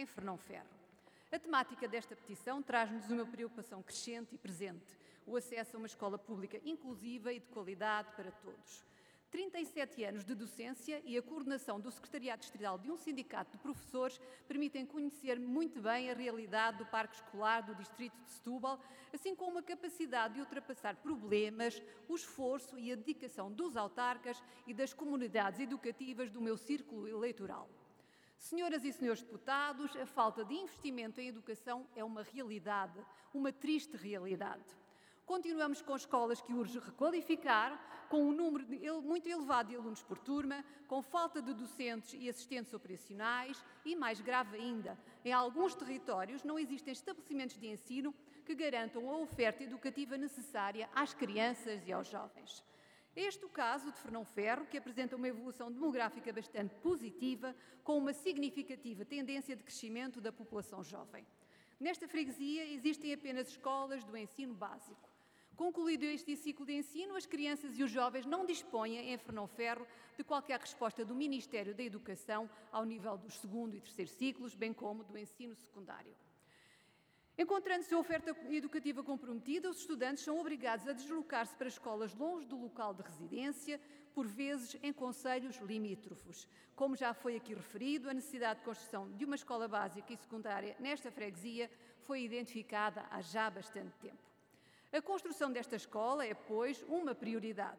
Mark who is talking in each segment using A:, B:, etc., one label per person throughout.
A: em Fernão-Ferro. A temática desta petição traz-nos uma preocupação crescente e presente: o acesso a uma escola pública inclusiva e de qualidade para todos. 37 anos de docência e a coordenação do Secretariado Distrital de um sindicato de professores permitem conhecer muito bem a realidade do parque escolar do Distrito de Setúbal, assim como a capacidade de ultrapassar problemas, o esforço e a dedicação dos autarcas e das comunidades educativas do meu círculo eleitoral. Senhoras e senhores deputados, a falta de investimento em educação é uma realidade, uma triste realidade. Continuamos com escolas que urge requalificar, com um número muito elevado de alunos por turma, com falta de docentes e assistentes operacionais e, mais grave ainda, em alguns territórios não existem estabelecimentos de ensino que garantam a oferta educativa necessária às crianças e aos jovens. Este é o caso de Fernão-Ferro, que apresenta uma evolução demográfica bastante positiva, com uma significativa tendência de crescimento da população jovem. Nesta freguesia existem apenas escolas do ensino básico. Concluído este ciclo de ensino, as crianças e os jovens não dispõem, em Fernão-Ferro, de qualquer resposta do Ministério da Educação ao nível dos segundo e terceiro ciclos, bem como do ensino secundário. Encontrando-se a oferta educativa comprometida, os estudantes são obrigados a deslocar-se para escolas longe do local de residência, por vezes em concelhos limítrofes. Como já foi aqui referido, a necessidade de construção de uma escola básica e secundária nesta freguesia foi identificada há já bastante tempo. A construção desta escola é, pois, uma prioridade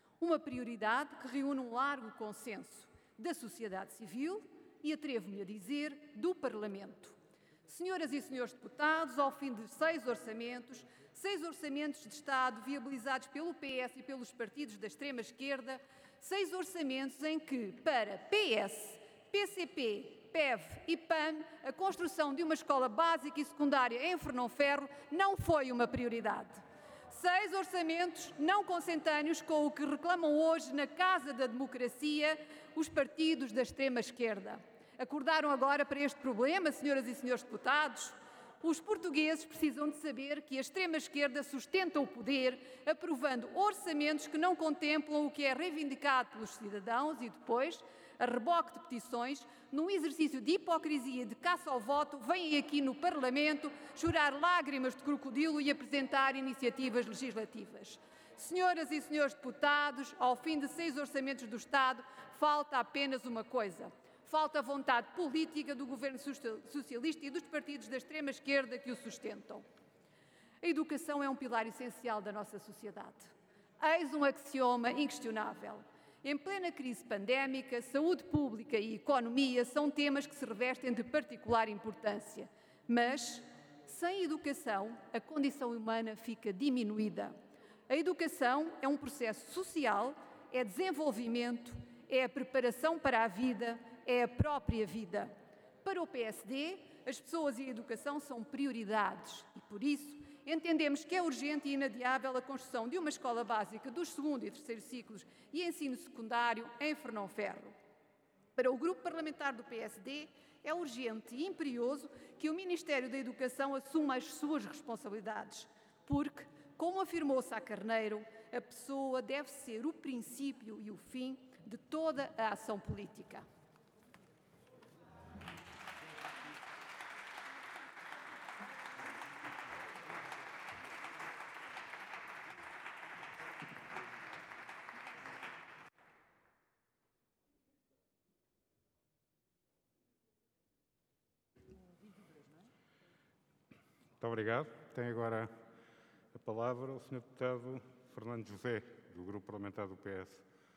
A: que reúne um largo consenso da sociedade civil e, atrevo-me a dizer, do Parlamento. Senhoras e senhores deputados, ao fim de 6 orçamentos de Estado viabilizados pelo PS e pelos partidos da extrema-esquerda, 6 orçamentos em que, para PS, PCP, PEV e PAN, a construção de uma escola básica e secundária em Fernão-Ferro não foi uma prioridade. 6 orçamentos não consentâneos com o que reclamam hoje na Casa da Democracia os partidos da extrema-esquerda. Acordaram agora para este problema, senhoras e senhores deputados? Os portugueses precisam de saber que a extrema-esquerda sustenta o poder, aprovando orçamentos que não contemplam o que é reivindicado pelos cidadãos e depois, a reboque de petições, num exercício de hipocrisia e de caça ao voto, vêm aqui no Parlamento chorar lágrimas de crocodilo e apresentar iniciativas legislativas. Senhoras e senhores deputados, ao fim de 6 orçamentos do Estado, falta apenas uma coisa: falta vontade política do governo socialista e dos partidos da extrema-esquerda que o sustentam. A educação é um pilar essencial da nossa sociedade. Eis um axioma inquestionável. Em plena crise pandémica, saúde pública e economia são temas que se revestem de particular importância. Mas, sem educação, a condição humana fica diminuída. A educação é um processo social, é desenvolvimento, é a preparação para a vida, é a própria vida. Para o PSD, as pessoas e a educação são prioridades e, por isso, entendemos que é urgente e inadiável a construção de uma escola básica dos segundo e terceiro ciclos e ensino secundário em Fernão-Ferro. Para o grupo parlamentar do PSD, é urgente e imperioso que o Ministério da Educação assuma as suas responsabilidades, porque, como afirmou Sá Carneiro, a pessoa deve ser o princípio e o fim de toda a ação política.
B: Muito obrigado. Tem agora a palavra o Sr. Deputado Fernando José, do Grupo Parlamentar do PS.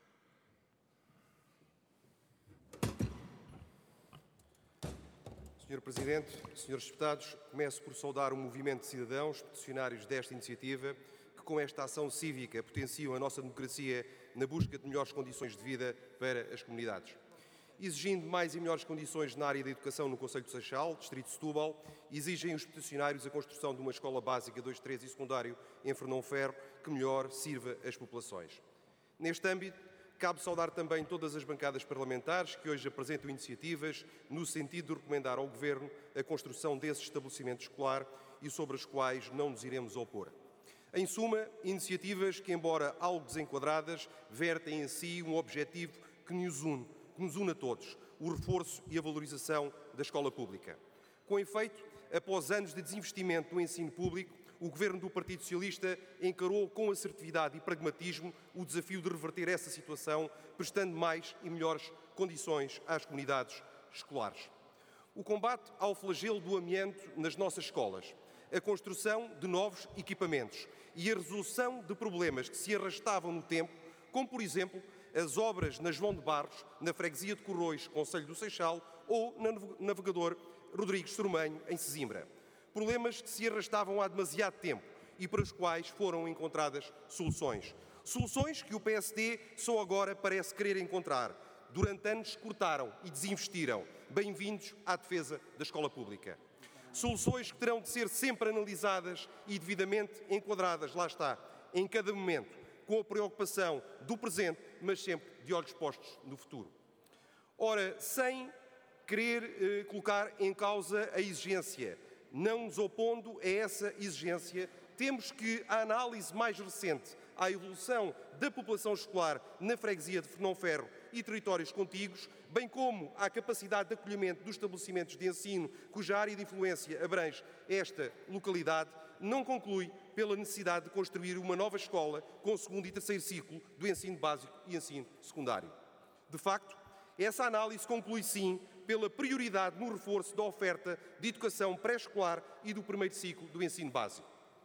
C: Sr. Presidente, Srs. Deputados, começo por saudar o movimento de cidadãos peticionários desta iniciativa que, com esta ação cívica, potenciam a nossa democracia na busca de melhores condições de vida para as comunidades. Exigindo mais e melhores condições na área da educação no Concelho de Seixal, Distrito de Setúbal, exigem os peticionários a construção de uma escola básica 2, 3 e secundário em Fernão-Ferro que melhor sirva as populações. Neste âmbito, cabe saudar também todas as bancadas parlamentares que hoje apresentam iniciativas no sentido de recomendar ao Governo a construção desse estabelecimento escolar e sobre as quais não nos iremos opor. Em suma, iniciativas que, embora algo desenquadradas, vertem em si um objetivo que nos une a todos, o reforço e a valorização da escola pública. Com efeito, após anos de desinvestimento no ensino público, o Governo do Partido Socialista encarou com assertividade e pragmatismo o desafio de reverter essa situação, prestando mais e melhores condições às comunidades escolares. O combate ao flagelo do amianto nas nossas escolas, a construção de novos equipamentos e a resolução de problemas que se arrastavam no tempo, como, por exemplo, as obras na João de Barros, na freguesia de Corroios, concelho do Seixal, ou na Navegador Rodrigues Sormanho, em Sesimbra. Problemas que se arrastavam há demasiado tempo e para os quais foram encontradas soluções. Soluções que o PSD só agora parece querer encontrar. Durante anos cortaram e desinvestiram. Bem-vindos à defesa da escola pública. Soluções que terão de ser sempre analisadas e devidamente enquadradas, lá está, em cada momento, com a preocupação do presente, mas sempre de olhos postos no futuro. Ora, sem querer colocar em causa a exigência, não nos opondo a essa exigência, temos que a análise mais recente à evolução da população escolar na freguesia de Fernão Ferro e territórios contíguos, bem como à capacidade de acolhimento dos estabelecimentos de ensino cuja área de influência abrange esta localidade, não conclui pela necessidade de construir uma nova escola com o segundo e terceiro ciclo do ensino básico e ensino secundário. De facto, essa análise conclui sim pela prioridade no reforço da oferta de educação pré-escolar e do primeiro ciclo do ensino básico.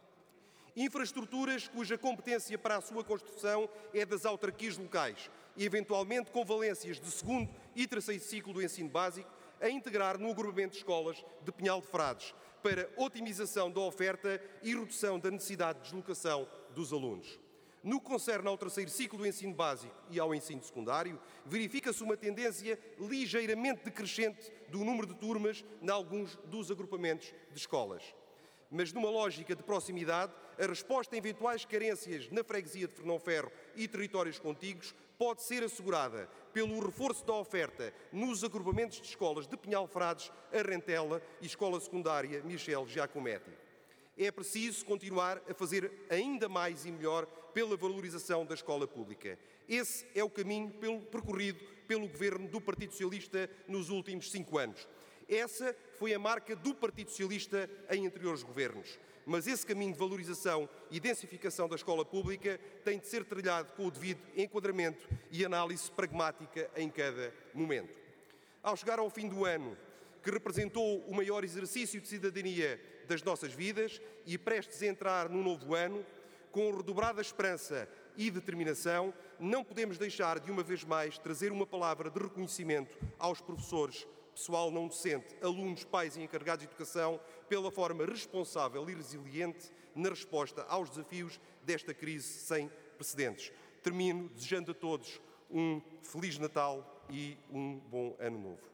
C: Infraestruturas cuja competência para a sua construção é das autarquias locais e, eventualmente, com valências de segundo e terceiro ciclo do ensino básico, a integrar no agrupamento de escolas de Pinhal de Frades, para otimização da oferta e redução da necessidade de deslocação dos alunos. No que concerne ao terceiro ciclo do ensino básico e ao ensino secundário, verifica-se uma tendência ligeiramente decrescente do número de turmas em alguns dos agrupamentos de escolas. Mas numa lógica de proximidade, a resposta a eventuais carências na freguesia de Fernão Ferro e territórios contíguos pode ser assegurada pelo reforço da oferta nos agrupamentos de escolas de Pinhal Frades, Arrentela e Escola Secundária Michel Giacometti. É preciso continuar a fazer ainda mais e melhor pela valorização da escola pública. Esse é o caminho percorrido pelo Governo do Partido Socialista nos últimos 5 anos. Essa foi a marca do Partido Socialista em anteriores governos. Mas esse caminho de valorização e densificação da escola pública tem de ser trilhado com o devido enquadramento e análise pragmática em cada momento. Ao chegar ao fim do ano, que representou o maior exercício de cidadania das nossas vidas e prestes a entrar num novo ano, com redobrada esperança e determinação, não podemos deixar de uma vez mais trazer uma palavra de reconhecimento aos professores, pessoal não docente, alunos, pais e encarregados de educação, pela forma responsável e resiliente na resposta aos desafios desta crise sem precedentes. Termino desejando a todos um Feliz Natal e um bom Ano Novo.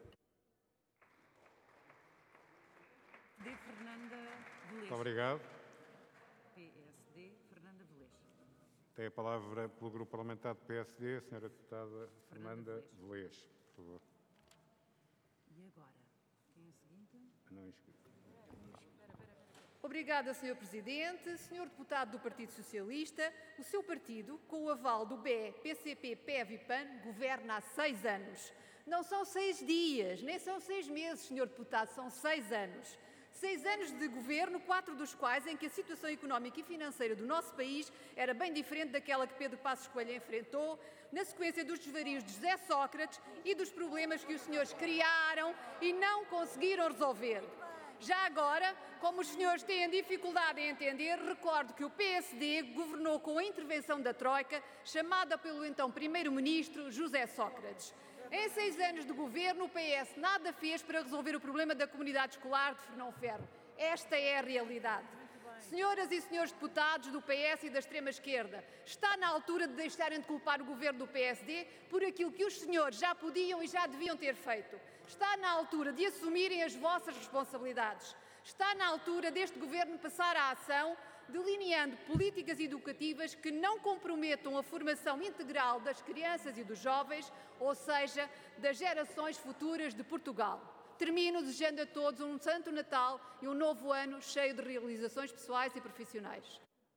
B: Muito obrigado.
D: PSD, Fernanda Velez.
B: Tem a palavra pelo Grupo Parlamentar do PSD, a Sra. Deputada Fernanda Velez, por favor.
D: E agora? Quem é a seguinte?
B: Não inscrito.
A: Obrigada, Sr. Presidente. Sr. Deputado do Partido Socialista, o seu partido, com o aval do BE, PCP, PEV e PAN, governa há 6 anos. Não são 6 dias, nem são 6 meses, Sr. Deputado, são 6 anos. 6 anos de governo, 4 dos quais em que a situação económica e financeira do nosso país era bem diferente daquela que Pedro Passos Coelho enfrentou, na sequência dos desvarios de José Sócrates e dos problemas que os senhores criaram e não conseguiram resolver. Já agora, como os senhores têm dificuldade em entender, recordo que o PSD governou com a intervenção da Troika, chamada pelo então Primeiro-Ministro José Sócrates. Em 6 anos de governo, o PS nada fez para resolver o problema da comunidade escolar de Fernão Ferro. Esta é a realidade. Senhoras e senhores deputados do PS e da extrema-esquerda, está na altura de deixarem de culpar o governo do PSD por aquilo que os senhores já podiam e já deviam ter feito. Está na altura de assumirem as vossas responsabilidades. Está na altura deste governo passar à ação, delineando políticas educativas que não comprometam a formação integral das crianças e dos jovens, ou seja, das gerações futuras de Portugal. Termino desejando a todos um Santo Natal e um novo ano cheio de realizações pessoais e profissionais.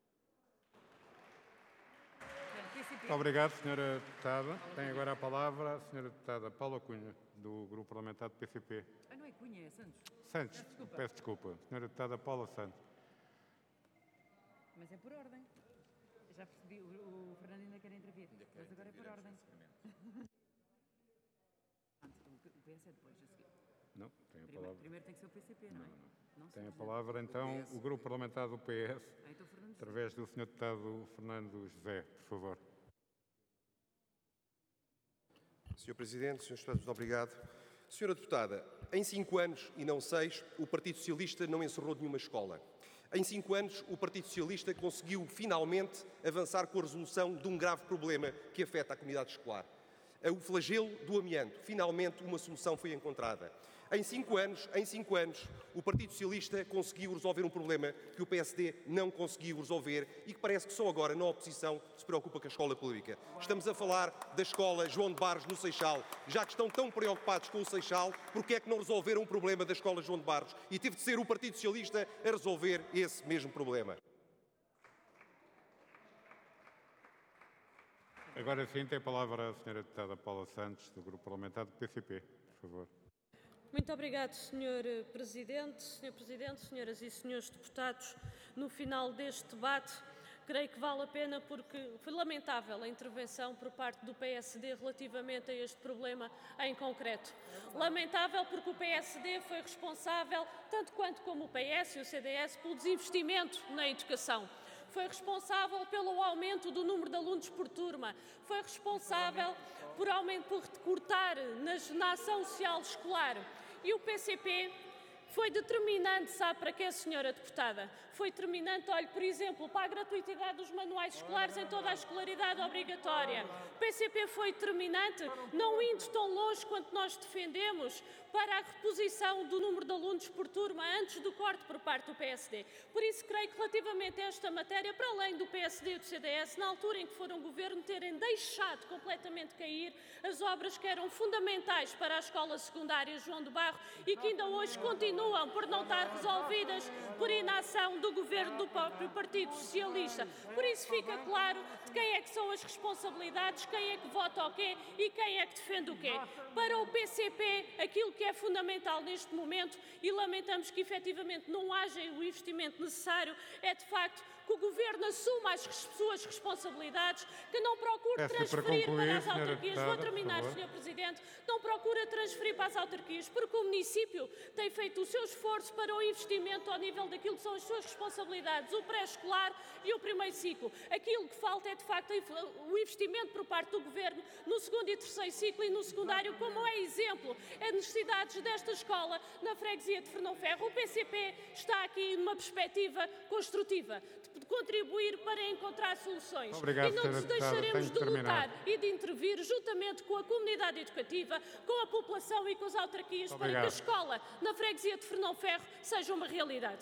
B: Muito obrigado, Sra. Deputada. Tem agora a palavra a Sra. Deputada Paula Cunha, do Grupo Parlamentar do PCP.
D: Ah, não é Cunha, é Santos.
B: Santos, peço desculpa. Senhora deputada Paula Santos.
D: Mas é por ordem. Já percebi, o Fernando ainda quer intervir, mas agora é por ordem. O PS é depois, a seguir.
B: Não, tem a palavra.
D: Primeiro tem que ser o PCP, não é? Não
B: Tem
D: sei,
B: a palavra, então, o Grupo Parlamentar do PS,
D: então, Fernando José.
B: através do Sr. Deputado Fernando José, por favor.
C: Sr. Presidente, Srs. Deputados, muito obrigado. Sra. Deputada, em 5 anos, e não 6, o Partido Socialista não encerrou nenhuma escola. Em 5 anos, o Partido Socialista conseguiu, finalmente, avançar com a resolução de um grave problema que afeta a comunidade escolar. O flagelo do amianto. Finalmente, uma solução foi encontrada. Em 5 anos, o Partido Socialista conseguiu resolver um problema que o PSD não conseguiu resolver e que parece que só agora, na oposição, se preocupa com a escola pública. Estamos a falar da escola João de Barros, no Seixal. Já que estão tão preocupados com o Seixal, porque é que não resolveram o problema da escola João de Barros? E teve de ser o Partido Socialista a resolver esse mesmo problema.
B: Agora sim, tem a palavra a Sra. Deputada Paula Santos, do Grupo Parlamentar do PCP, por favor.
E: Muito obrigado, Sr. Presidente. Sr. Presidente, senhoras e senhores deputados, no final deste debate, creio que vale a pena porque foi lamentável a intervenção por parte do PSD relativamente a este problema em concreto. Lamentável porque o PSD foi responsável, tanto quanto como o PS e o CDS, pelo desinvestimento na educação. Foi responsável pelo aumento do número de alunos por turma, foi responsável por cortar na ação social escolar. E o PCP foi determinante, sabe para quê, senhora deputada? Foi determinante, olhe, por exemplo, para a gratuitidade dos manuais escolares em toda a escolaridade obrigatória. O PCP foi determinante, não indo tão longe quanto nós defendemos, para a reposição do número de alunos por turma antes do corte por parte do PSD. Por isso, creio que relativamente a esta matéria, para além do PSD e do CDS, na altura em que foram governo, terem deixado completamente cair as obras que eram fundamentais para a escola secundária João de Barro e que ainda hoje continuam por não estar resolvidas por inação do governo do próprio Partido Socialista. Por isso fica claro de quem é que são as responsabilidades, quem é que vota o quê e quem é que defende o quê. Para o PCP, aquilo que é fundamental neste momento, e lamentamos que efetivamente não haja o investimento necessário, é de facto que o Governo assuma as suas responsabilidades, que não procure transferir para as autarquias. Vou terminar, Sr. Presidente. Não procura transferir para as autarquias, porque o município tem feito o seu esforço para o investimento ao nível daquilo que são as suas responsabilidades, o pré-escolar e o primeiro ciclo. Aquilo que falta é, de facto, o investimento por parte do Governo no segundo e terceiro ciclo e no secundário, como é exemplo, as necessidades desta escola na freguesia de Fernãoferro. O PCP está aqui numa perspectiva construtiva, de contribuir para encontrar soluções.
B: Obrigado,
E: e não nos deixaremos de
B: terminar.
E: lutar e de intervir juntamente com a comunidade educativa, com a população e com as autarquias para que a escola na freguesia de Fernãoferro seja uma realidade.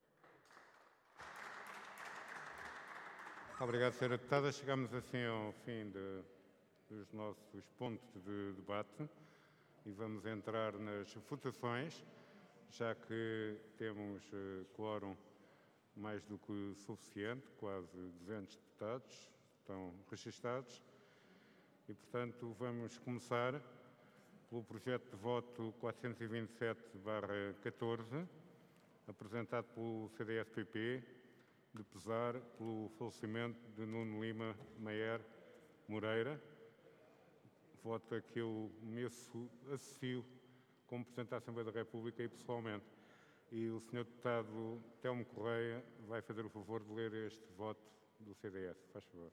B: Obrigado, Sra. Deputada. Chegamos assim ao fim dos nossos pontos de debate e vamos entrar nas votações, já que temos quórum mais do que suficiente, quase 200 deputados estão registados e, portanto, vamos começar pelo projeto de voto 427/14, apresentado pelo CDS-PP, de pesar pelo falecimento de Nuno Lima Maier Moreira. Voto a que eu me associo como Presidente da Assembleia da República e pessoalmente. E o Sr. Deputado Telmo Correia vai fazer o favor de ler este voto do CDS. Faz favor.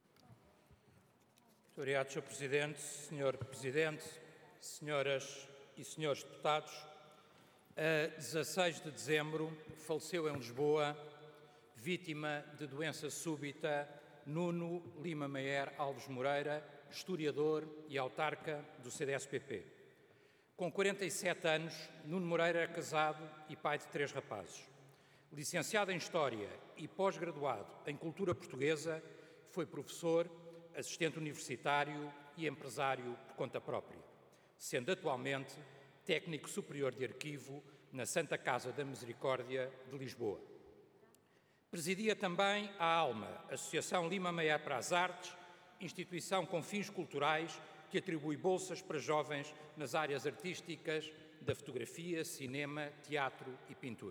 F: Muito obrigado, Sr. Presidente. Sr. Presidente, senhoras e senhores deputados, a 16 de dezembro faleceu em Lisboa, vítima de doença súbita, Nuno Lima Maier Alves Moreira, historiador e autarca do CDS-PP. Com 47 anos, Nuno Moreira era casado e pai de 3 rapazes. Licenciado em História e pós-graduado em Cultura Portuguesa, foi professor, assistente universitário e empresário por conta própria, sendo atualmente técnico superior de arquivo na Santa Casa da Misericórdia de Lisboa. Presidia também a ALMA, Associação Lima Maier para as Artes, instituição com fins culturais que atribui bolsas para jovens nas áreas artísticas, da fotografia, cinema, teatro e pintura.